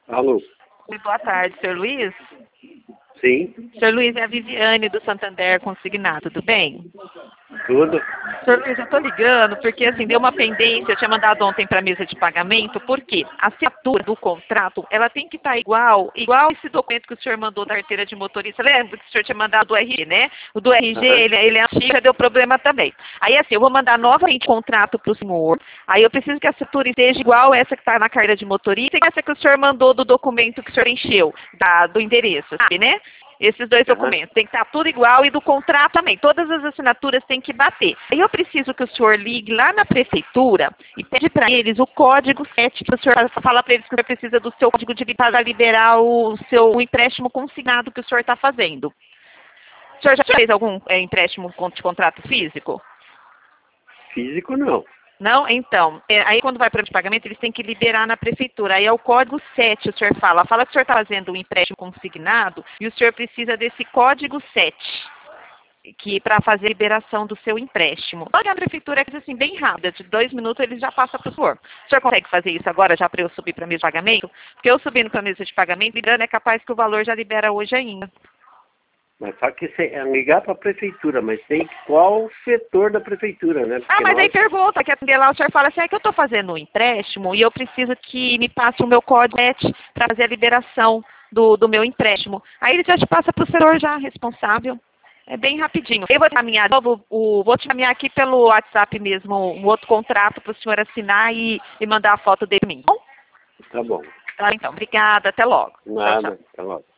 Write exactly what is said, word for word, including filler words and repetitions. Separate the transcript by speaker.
Speaker 1: Alô?
Speaker 2: Oi, boa tarde, senhor Luiz.
Speaker 1: Sim,
Speaker 2: senhor Luiz, é a Viviane do Santander Consignado, tudo bem?
Speaker 1: tudo.
Speaker 2: senhor Luiz, eu estou ligando porque assim, deu uma pendência, eu tinha mandado ontem para a mesa de pagamento, porque a assinatura do contrato, ela tem que estar igual, igual esse documento que o senhor mandou da carteira de motorista. Lembra que o senhor tinha mandado do R G, né? O do R G,
Speaker 1: Aham.
Speaker 2: ele, ele é antigo, já deu problema também. Aí assim, eu vou mandar novamente o contrato para o senhor, aí eu preciso que a assinatura esteja igual essa que está na carteira de motorista e essa que o senhor mandou do documento que o senhor encheu, da, do endereço, sabe, né? Esses dois
Speaker 1: Aham.
Speaker 2: documentos. Tem que estar tudo igual e do contrato também. Todas as assinaturas têm que bater. Aí eu preciso que o senhor ligue lá na prefeitura e pede para eles o código sete, que o senhor fala para eles que o senhor precisa do seu código de para liberar o seu o empréstimo consignado que o senhor está fazendo. O senhor já fez algum é, empréstimo de contrato físico?
Speaker 1: Físico não.
Speaker 2: Não? Então, é, aí quando vai para o pagamento, eles têm que liberar na prefeitura. Aí é o código sete, o senhor fala. Fala que o senhor está fazendo um empréstimo consignado e o senhor precisa desse código sete, que para fazer a liberação do seu empréstimo. Olha, a prefeitura é coisa assim, bem rápida, de dois minutos ele já passa para o senhor. O senhor consegue fazer isso agora já para eu subir para a mesa de pagamento? Porque eu subindo para a mesa de pagamento, ligando, é capaz que o valor já libera hoje ainda.
Speaker 1: Mas só que cê- é ligar para a prefeitura, mas tem qual setor da prefeitura, né?
Speaker 2: Ah,
Speaker 1: Porque
Speaker 2: mas aí
Speaker 1: nós...
Speaker 2: pergunta, que atender lá, o senhor fala assim, é que eu estou fazendo um empréstimo e eu preciso que me passe o meu código para fazer a liberação do, do meu empréstimo. Aí ele já te passa para o setor já responsável. É bem rapidinho. Eu vou te encaminhar, de novo, o, vou te encaminhar aqui pelo WhatsApp mesmo um outro contrato para o senhor assinar e, e mandar a foto dele para mim. Bom?
Speaker 1: Tá bom.
Speaker 2: Tá, então, obrigada, até logo. Tchau, tchau.
Speaker 1: Nada. Tá bom.